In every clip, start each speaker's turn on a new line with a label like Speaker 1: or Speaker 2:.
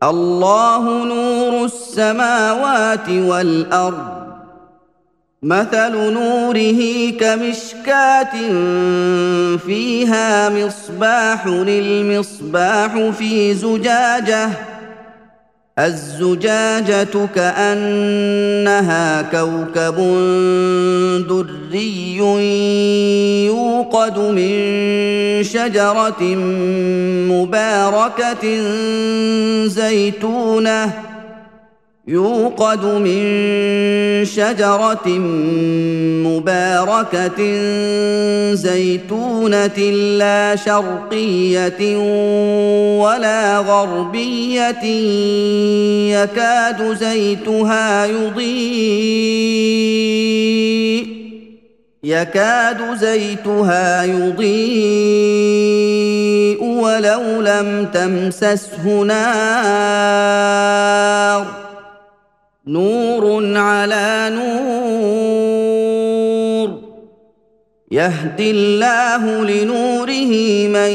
Speaker 1: الله نور السماوات والأرض مثل نوره كمشكاة فيها مصباح المصباح في زجاجة الزجاجة كأنها كوكب دري يوقد من شجرة مباركة زيتونة لا شرقية ولا غربية يكاد زيتها يضيء ولو لم تمسسه نار نور على نور يهدي الله لنوره من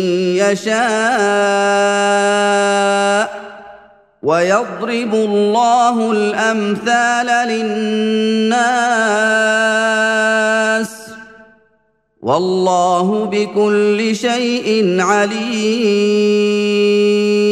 Speaker 1: يشاء ويضرب الله الأمثال للناس والله بكل شيء عليم